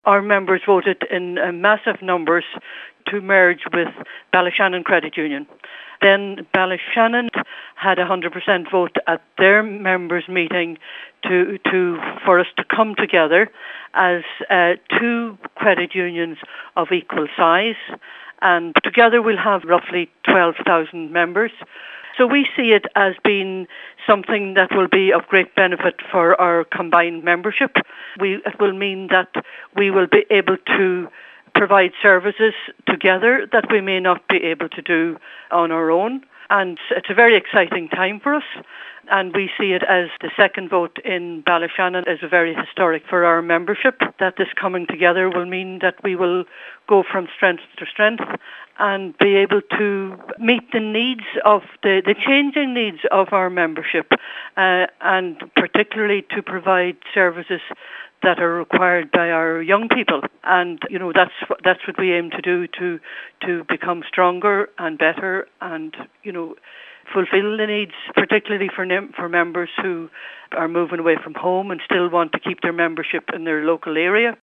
Our members voted in massive numbers to merge with Ballyshannon Credit Union. Then Ballyshannon had 100% vote at their members' meeting for us to come together as two credit unions of equal size, and together we'll have roughly 12,000 members. So we see it as being something that will be of great benefit for our combined membership. It will mean that we will be able to provide services together that we may not be able to do on our own. And it's a very exciting time for us. And we see it as the second vote in Ballyshannon as a very historic for our membership, that this coming together will mean that we will go from strength to strength and be able to meet the needs of the changing needs of our membership, and particularly to provide services that are required by our young people. And that's what we aim to do, to become stronger and better, and fulfill the needs, particularly for members who are moving away from home and still want to keep their membership in their local area.